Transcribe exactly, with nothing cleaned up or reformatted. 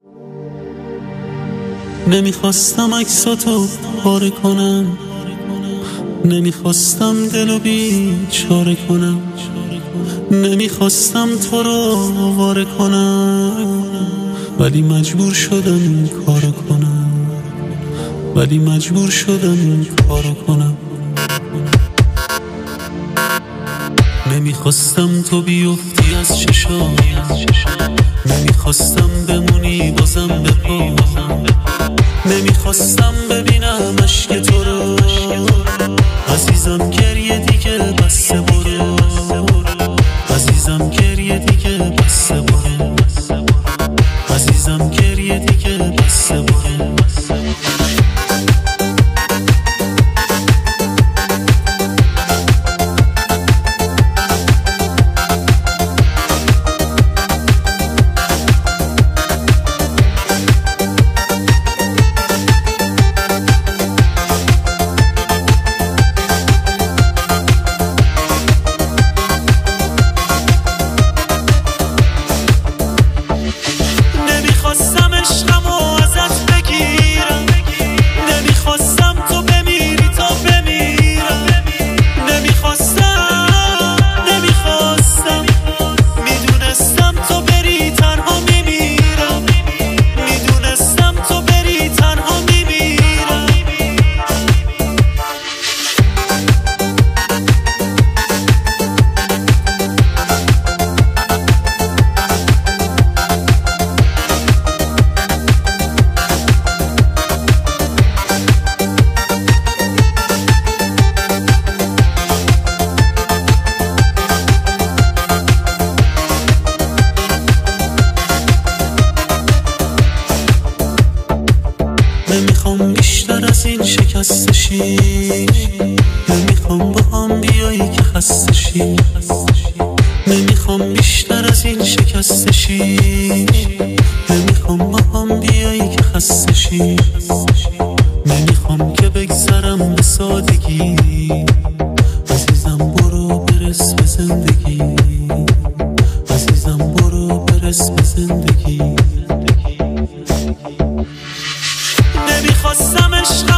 نمیخواستم عکساتو پاره کنم، نمیخواستم دلو بیچاره کنم، نمیخواستم تو رو آواره کنم، ولی مجبور شدم این کارو کنم، ولی مجبور شدم این کارو کنم. نمیخواستم تو بیفتی از چشام، نمیخواستم بمونی بازم به پا، نمیخواستم ببینم عشق تو رو، عزیزم گریه دیگه بسه برو، عزیزم گریه دیگه بسه برو، عزیزم گریه دیگه بسه برو. نمیخواستم عشقمو ازت بگیرم، نمیخواستم تو بمیری تا بمیرم، نمیخواستم نمیخواستم میدونستم تو بری تنها میمیرم، میدونستم تو بری تنها میمیرم. نمیخوام بیشتر از این شکسته شی، نمیخوام با هم بیایی که خسته شی، نمیخوام بیشتر از این شکسته شی، نمیخوام با هم بیایی که خسته شی، نمیخوام که بگذرم به سادگی، عزیزم برو برس به زندگی، عزیزم برو برس به زندگی. نمیخواستم عشق